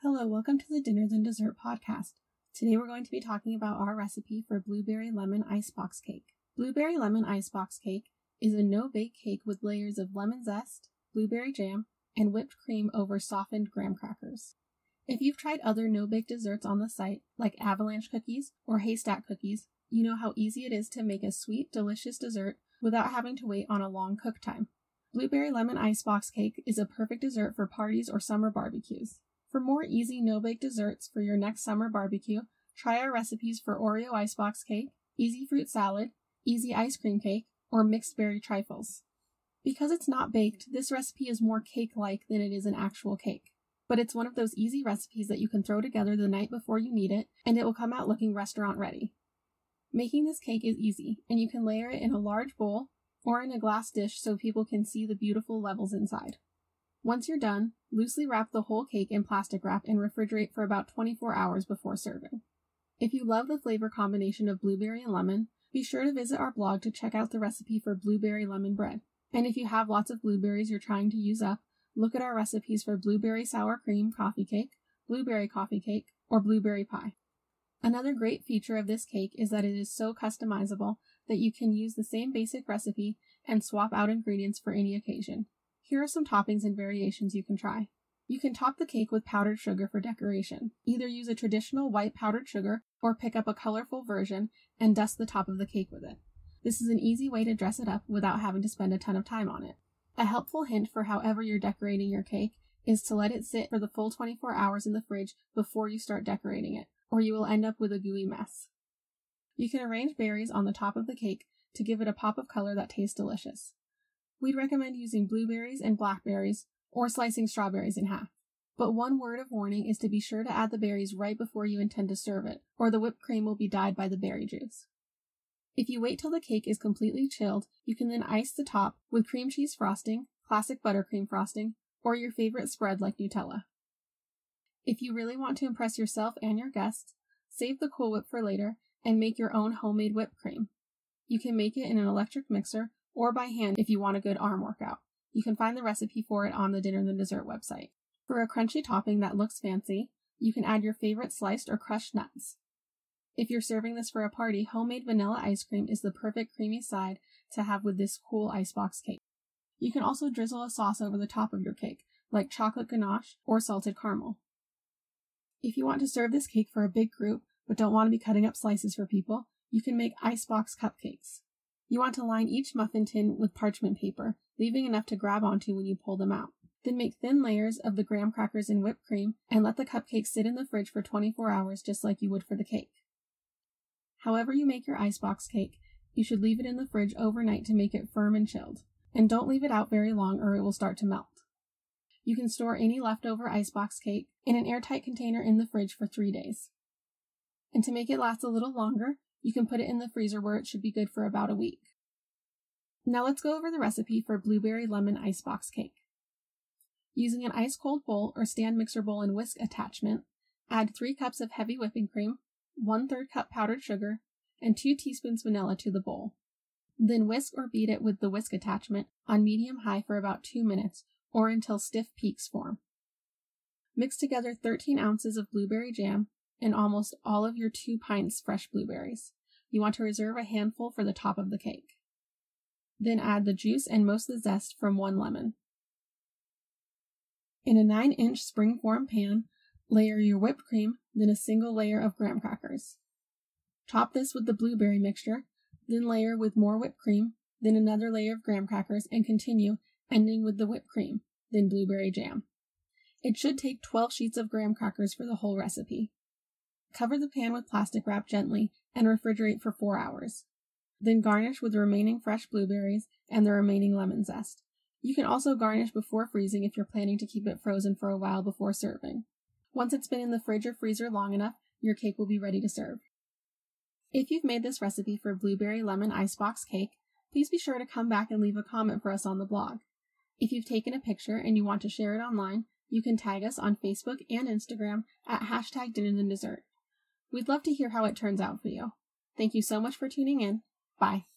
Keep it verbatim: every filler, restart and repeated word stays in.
Hello, welcome to the Dinner Than Dessert podcast. Today we're going to be talking about our recipe for blueberry lemon icebox cake. Blueberry lemon icebox cake is a no-bake cake with layers of lemon zest, blueberry jam, and whipped cream over softened graham crackers. If you've tried other no-bake desserts on the site, like avalanche cookies or haystack cookies, you know how easy it is to make a sweet, delicious dessert without having to wait on a long cook time. Blueberry lemon icebox cake is a perfect dessert for parties or summer barbecues. For more easy no-bake desserts for your next summer barbecue, try our recipes for Oreo icebox cake, easy fruit salad, easy ice cream cake, or mixed berry trifles. Because it's not baked, this recipe is more cake-like than it is an actual cake. But it's one of those easy recipes that you can throw together the night before you need it, and it will come out looking restaurant ready. Making this cake is easy, and you can layer it in a large bowl or in a glass dish so people can see the beautiful levels inside. Once you're done, loosely wrap the whole cake in plastic wrap and refrigerate for about twenty-four hours before serving. If you love the flavor combination of blueberry and lemon, be sure to visit our blog to check out the recipe for blueberry lemon bread. And if you have lots of blueberries you're trying to use up, look at our recipes for blueberry sour cream coffee cake, blueberry coffee cake, or blueberry pie. Another great feature of this cake is that it is so customizable that you can use the same basic recipe and swap out ingredients for any occasion. Here are some toppings and variations you can try. You can top the cake with powdered sugar for decoration. Either use a traditional white powdered sugar or pick up a colorful version and dust the top of the cake with it. This is an easy way to dress it up without having to spend a ton of time on it. A helpful hint for however you're decorating your cake is to let it sit for the full twenty-four hours in the fridge before you start decorating it, or you will end up with a gooey mess. You can arrange berries on the top of the cake to give it a pop of color that tastes delicious. We'd recommend using blueberries and blackberries or slicing strawberries in half. But one word of warning is to be sure to add the berries right before you intend to serve it, or the whipped cream will be dyed by the berry juice. If you wait till the cake is completely chilled, you can then ice the top with cream cheese frosting, classic buttercream frosting, or your favorite spread like Nutella. If you really want to impress yourself and your guests, save the Cool Whip for later and make your own homemade whipped cream. You can make it in an electric mixer or by hand if you want a good arm workout. You can find the recipe for it on the Dinner Than Dessert website. For a crunchy topping that looks fancy, you can add your favorite sliced or crushed nuts. If you're serving this for a party, homemade vanilla ice cream is the perfect creamy side to have with this cool icebox cake. You can also drizzle a sauce over the top of your cake, like chocolate ganache or salted caramel. If you want to serve this cake for a big group, but don't want to be cutting up slices for people, you can make icebox cupcakes. You want to line each muffin tin with parchment paper, leaving enough to grab onto when you pull them out. Then make thin layers of the graham crackers and whipped cream and let the cupcakes sit in the fridge for twenty-four hours just like you would for the cake. However you make your icebox cake, you should leave it in the fridge overnight to make it firm and chilled. And don't leave it out very long or it will start to melt. You can store any leftover icebox cake in an airtight container in the fridge for three days. And to make it last a little longer, you can put it in the freezer where it should be good for about a week. Now let's go over the recipe for blueberry lemon icebox cake. Using an ice-cold bowl or stand mixer bowl and whisk attachment, add three cups of heavy whipping cream, one third cup powdered sugar, and two teaspoons vanilla to the bowl. Then whisk or beat it with the whisk attachment on medium-high for about two minutes or until stiff peaks form. Mix together thirteen ounces of blueberry jam and almost all of your two pints fresh blueberries. You want to reserve a handful for the top of the cake. Then add the juice and most of the zest from one lemon. In a nine inch spring-form pan, layer your whipped cream, then a single layer of graham crackers. Top this with the blueberry mixture, then layer with more whipped cream, then another layer of graham crackers, and continue, ending with the whipped cream, then blueberry jam. It should take twelve sheets of graham crackers for the whole recipe. Cover the pan with plastic wrap gently and refrigerate for four hours. Then garnish with the remaining fresh blueberries and the remaining lemon zest. You can also garnish before freezing if you're planning to keep it frozen for a while before serving. Once it's been in the fridge or freezer long enough, your cake will be ready to serve. If you've made this recipe for blueberry lemon icebox cake, please be sure to come back and leave a comment for us on the blog. If you've taken a picture and you want to share it online, you can tag us on Facebook and Instagram at hashtag Dinner Than Dessert. We'd love to hear how it turns out for you. Thank you so much for tuning in. Bye.